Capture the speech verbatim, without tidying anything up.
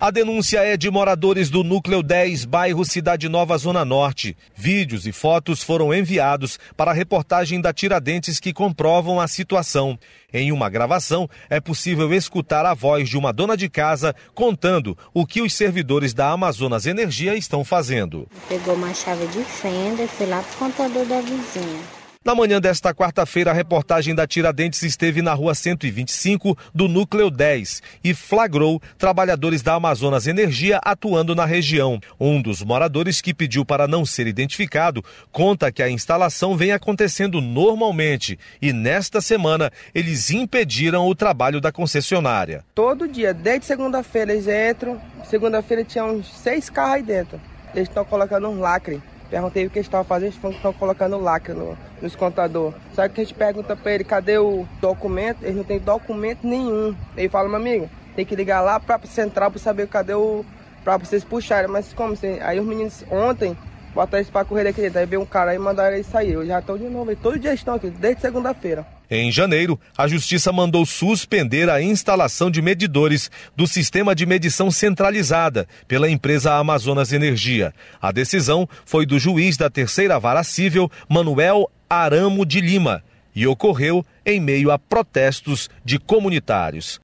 A denúncia é de moradores do Núcleo dez, bairro Cidade Nova, Zona Norte. Vídeos e fotos foram enviados para a reportagem da Tiradentes que comprovam a situação. Em uma gravação, é possível escutar a voz de uma dona de casa contando o que os servidores da Amazonas Energia estão fazendo. Pegou uma chave de fenda e foi lá para o computador da vizinha. Na manhã desta quarta-feira, a reportagem da Tiradentes esteve na rua cento e vinte e cinco do Núcleo dez e flagrou trabalhadores da Amazonas Energia atuando na região. Um dos moradores, que pediu para não ser identificado, conta que a instalação vem acontecendo normalmente e nesta semana eles impediram o trabalho da concessionária. Todo dia, desde segunda-feira eles entram, segunda-feira tinha uns seis carros aí dentro. Eles estão colocando um lacre. Perguntei o que eles estavam fazendo, eles estão colocando lacre no, nos contadores. Sabe que a gente pergunta para ele, cadê o documento? Eles não têm documento nenhum. Ele fala, meu amigo, tem que ligar lá para a central para saber cadê o... para vocês puxarem. Mas como assim? Aí os meninos ontem botaram eles para correr aqui dentro. Aí veio um cara aí e mandaram eles sair. Eu já estou de novo, todo dia estão aqui, desde segunda-feira. Em janeiro, a Justiça mandou suspender a instalação de medidores do sistema de medição centralizada pela empresa Amazonas Energia. A decisão foi do juiz da Terceira Vara Cível, Manuel Aramo de Lima, e ocorreu em meio a protestos de comunitários.